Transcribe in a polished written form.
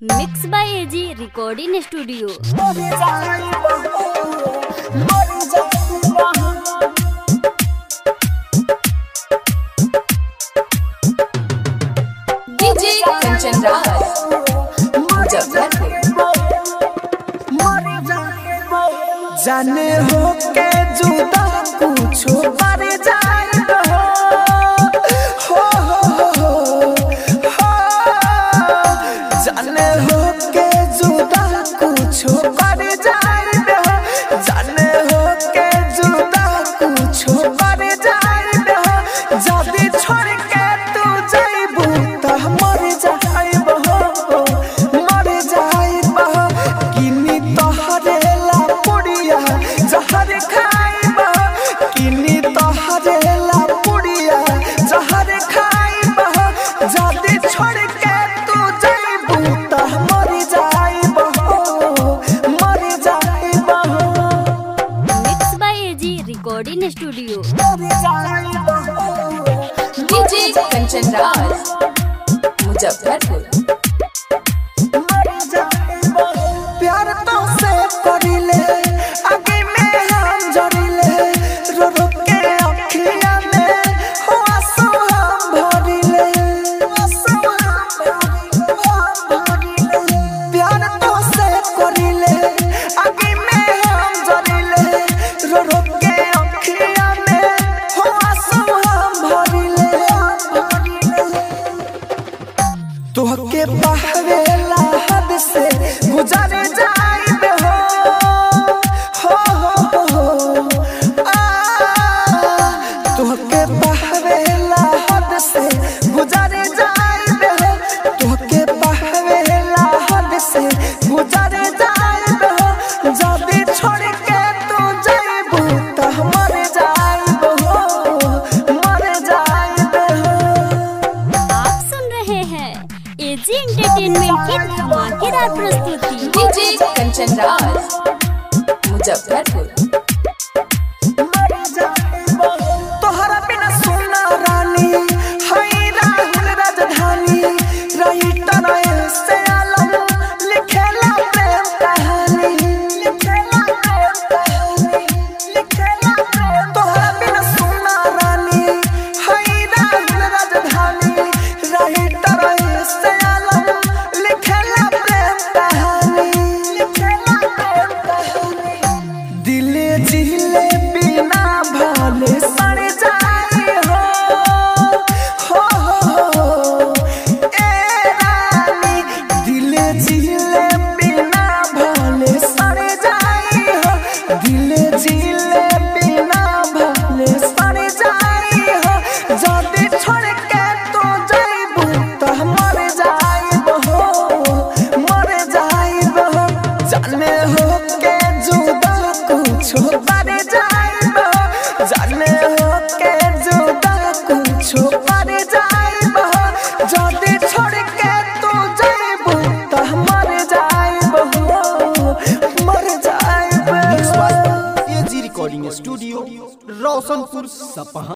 Mix by AG recording studio. DJ Kanchan Raj जाने हो के जुदा कुछो पर जाए जाने हो के जुदा कुछो पर जाए जाने हो के जुदा कुछो पर जाए जदी छोड़ के तू जाइबू त मर जाइबो मर जाइबो किनी तोहरे ला पुड़िया जहर खाइबो किनी तोहरे ला पुड़िया जहर खाइबो जदी छोड़ के तू जाइबू त मर जाइबो मर जाइबो। Mix by AG recording studio. DJ Kanchan Raj Muzaffarpur. प्यार तो से करिले आगे में हम जरिले रो रो के अखियां में हो आंसू हम भरिले प्यार तो से करिले आगे में हम जरिले रो रो के अखियां में हो आंसू हम भरिले तोहके बहवेला हद से गुजर जाइबे हो तोहके बहवेला हद से गुजर जाइबे हो तोहके बहवेला हद से गुजर जाइबे हो जदी छोड़ के तू जाइबू त मर जाइबो मर जाइबे हो। आप सुन रहे हैं एजी एंटरटेनमेंट की धमाकेदार प्रस्तुति। डीजे कंचन राज मुजफ्फरपुर। तोहरा बिना सुना रानी हई राहुल राजधानी रही तनय से आलम लिखेला प्रेम कहानी तोहरा बिना सुना रानी हई राहुल राजधानी रही तनय से आलम लिखेला प्रेम कहानी दिले जिले बिना भाले सड़ जाए हो ए रानी दिले जिले बिना भाले सड़ जाए हो दिले जिले बिना भाले सड़ जाए हो जदी छोड़ के तू जाइबू त मर जाइबो मर जाइबो जाने हो के जुदा कुछो पर जाइबो जाने हो के जुदा कुछो पर जाइबो जदी छोड़ के तू जाइबू त मर जाइबो मर जाइबो। एजी रिकॉर्डिंग स्टूडियो रोशनपुर सपहा।